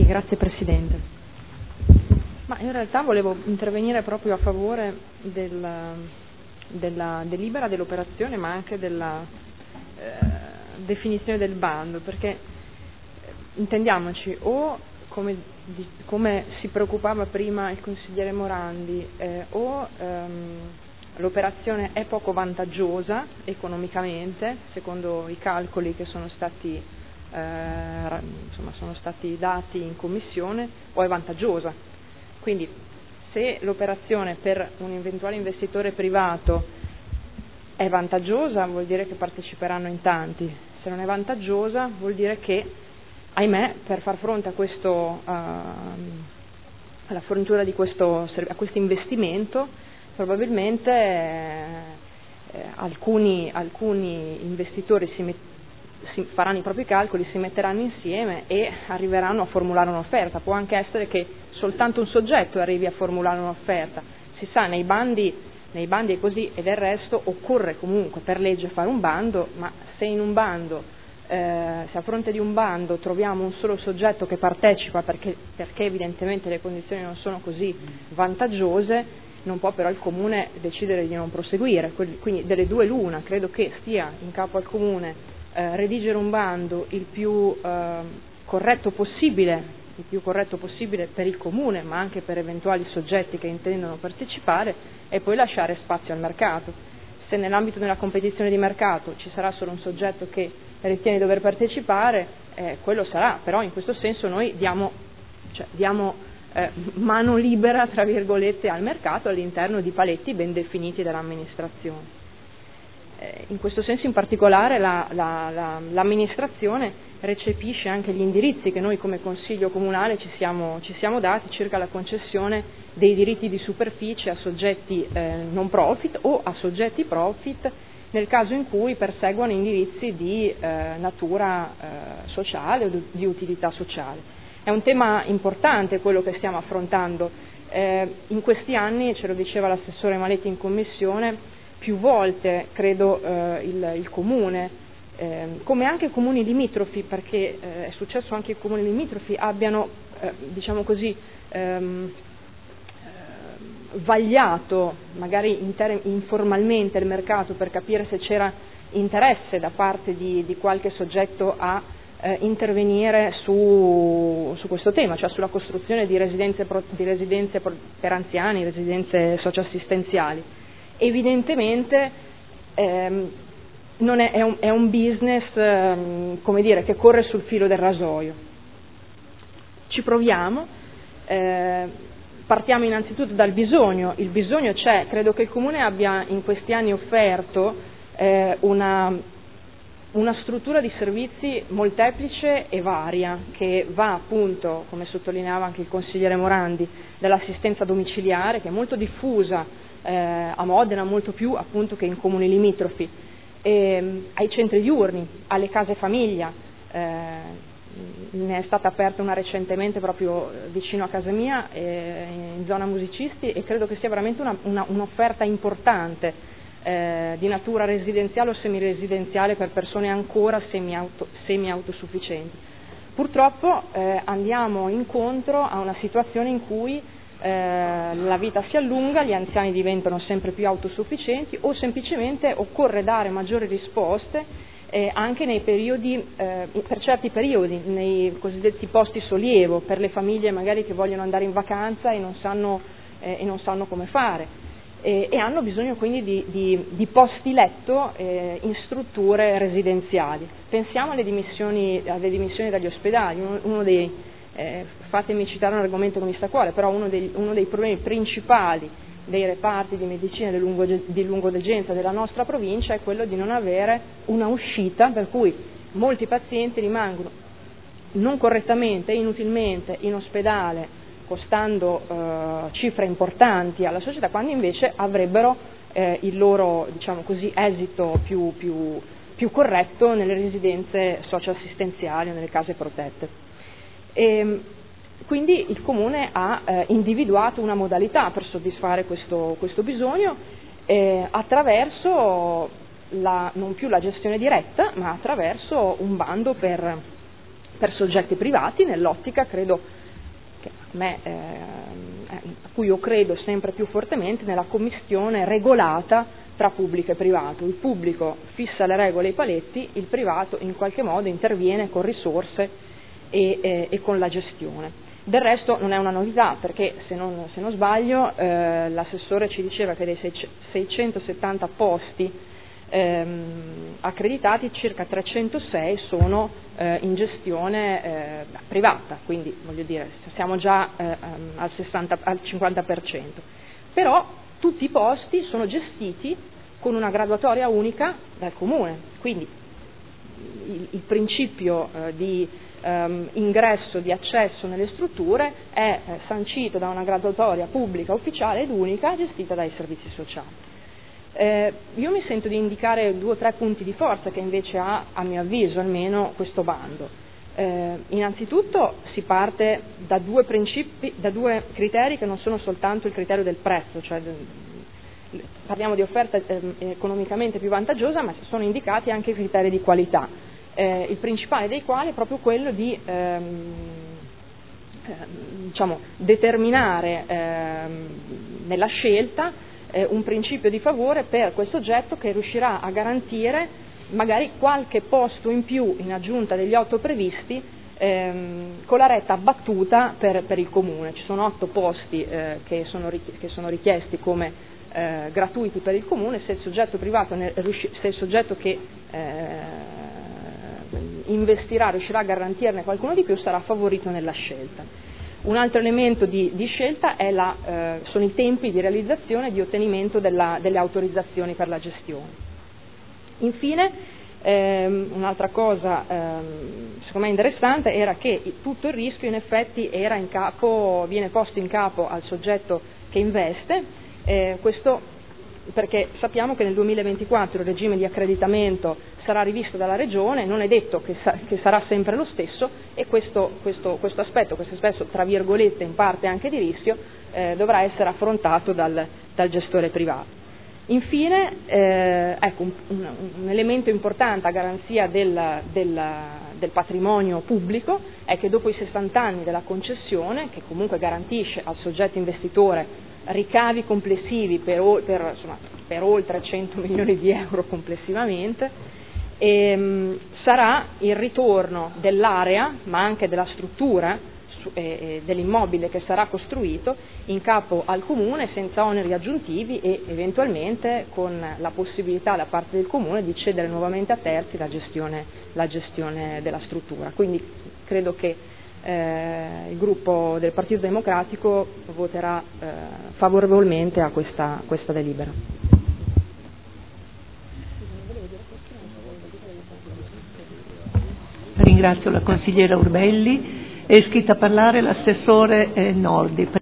Grazie Presidente. Ma in realtà volevo intervenire proprio a favore della delibera dell'operazione, ma anche della definizione del bando, perché intendiamoci, o come si preoccupava prima il consigliere Morandi, l'operazione è poco vantaggiosa economicamente, secondo i calcoli che sono stati dati in commissione, o è vantaggiosa. Quindi se l'operazione per un eventuale investitore privato è vantaggiosa, vuol dire che parteciperanno in tanti. Se non è vantaggiosa, vuol dire che, ahimè, per far fronte a alla fornitura di a questo investimento, probabilmente alcuni investitori faranno i propri calcoli, si metteranno insieme e arriveranno a formulare un'offerta. Può anche essere che soltanto un soggetto arrivi a formulare un'offerta. Si sa, nei bandi è così, e del resto occorre comunque per legge fare un bando, ma se in un bando, se a fronte di un bando troviamo un solo soggetto che partecipa perché evidentemente le condizioni non sono così vantaggiose, non può però il Comune decidere di non proseguire. Quindi delle due l'una, credo che stia in capo al Comune redigere un bando il più corretto possibile per il Comune, ma anche per eventuali soggetti che intendono partecipare, e poi lasciare spazio al mercato. Se nell'ambito della competizione di mercato ci sarà solo un soggetto che ritiene di dover partecipare, quello sarà, però in questo senso noi diamo mano libera, tra virgolette, al mercato all'interno di paletti ben definiti dall'amministrazione. In questo senso in particolare l'amministrazione recepisce anche gli indirizzi che noi come Consiglio Comunale ci siamo dati circa la concessione dei diritti di superficie a soggetti non profit o a soggetti profit nel caso in cui perseguano indirizzi di natura sociale o di utilità sociale. È un tema importante quello che stiamo affrontando. In questi anni, ce lo diceva l'assessore Maletti in commissione, più volte credo il Comune, come anche i comuni limitrofi, perché è successo anche i comuni limitrofi, abbiano vagliato magari informalmente il mercato per capire se c'era interesse da parte di qualche soggetto a intervenire su questo tema, cioè sulla costruzione di residenze per anziani, residenze socioassistenziali. Evidentemente è un business che corre sul filo del rasoio. Ci proviamo, partiamo innanzitutto dal bisogno. Il bisogno c'è, credo che il Comune abbia in questi anni offerto una struttura di servizi molteplice e varia, che va appunto, come sottolineava anche il consigliere Morandi, dall'assistenza domiciliare, che è molto diffusa a Modena, molto più appunto che in comuni limitrofi, ai centri diurni, alle case famiglia. Ne è stata aperta una recentemente proprio vicino a casa mia, in zona Musicisti, e credo che sia veramente un'offerta importante di natura residenziale o semiresidenziale per persone ancora semi-autosufficienti. Purtroppo andiamo incontro a una situazione in cui la vita si allunga, gli anziani diventano sempre più autosufficienti, o semplicemente occorre dare maggiori risposte anche nei periodi, per certi periodi, nei cosiddetti posti sollievo, per le famiglie magari che vogliono andare in vacanza e non sanno come fare, e hanno bisogno quindi di posti letto in strutture residenziali. Pensiamo alle dimissioni dagli ospedali. Fatemi citare un argomento che mi sta a cuore, però uno dei problemi principali dei reparti di medicina di lungodegenza della nostra provincia è quello di non avere una uscita, per cui molti pazienti rimangono non correttamente e inutilmente in ospedale, costando cifre importanti alla società, quando invece avrebbero il loro esito più corretto nelle residenze socioassistenziali o nelle case protette. Quindi il Comune ha individuato una modalità per soddisfare questo bisogno attraverso non più la gestione diretta, ma attraverso un bando per soggetti privati, nell'ottica, credo, a cui io credo sempre più fortemente, nella commistione regolata tra pubblico e privato. Il pubblico fissa le regole e i paletti, il privato in qualche modo interviene con risorse e con la gestione. Del resto non è una novità, perché se non sbaglio l'assessore ci diceva che dei 670 posti accreditati circa 306 sono in gestione privata, quindi voglio dire siamo già al 50%, però tutti i posti sono gestiti con una graduatoria unica dal Comune, quindi il principio di ingresso, di accesso nelle strutture è sancito da una graduatoria pubblica, ufficiale ed unica gestita dai servizi sociali. Io mi sento di indicare 2 o 3 punti di forza che invece ha, a mio avviso almeno, questo bando. Innanzitutto si parte da 2 criteri che non sono soltanto il criterio del prezzo, cioè parliamo di offerta economicamente più vantaggiosa, ma sono indicati anche i criteri di qualità, il principale dei quali è proprio quello di determinare nella scelta un principio di favore per questo oggetto che riuscirà a garantire magari qualche posto in più in aggiunta degli 8 previsti con la retta abbattuta per il Comune. Ci sono 8 posti che sono richiesti come gratuiti per il Comune. Se il soggetto privato, se il soggetto che investirà riuscirà a garantirne qualcuno di più, sarà favorito nella scelta. Un altro elemento di scelta sono i tempi di realizzazione e di ottenimento delle autorizzazioni per la gestione. Infine, un'altra cosa secondo me interessante era che tutto il rischio in effetti viene posto in capo al soggetto che investe, questo perché sappiamo che nel 2024 il regime di accreditamento sarà rivisto dalla Regione, non è detto che sarà sempre lo stesso, e questo aspetto tra virgolette in parte anche di rischio dovrà essere affrontato dal gestore privato. Infine un elemento importante a garanzia del patrimonio pubblico è che dopo i 60 anni della concessione, che comunque garantisce al soggetto investitore ricavi complessivi per oltre 100 milioni di euro complessivamente, sarà il ritorno dell'area ma anche della struttura dell'immobile che sarà costruito in capo al Comune senza oneri aggiuntivi e eventualmente con la possibilità da parte del Comune di cedere nuovamente a terzi la gestione della struttura. Quindi credo che il gruppo del Partito Democratico voterà favorevolmente a questa delibera. Ringrazio la consigliera Urbelli. È iscritta a parlare l'assessore Nordi.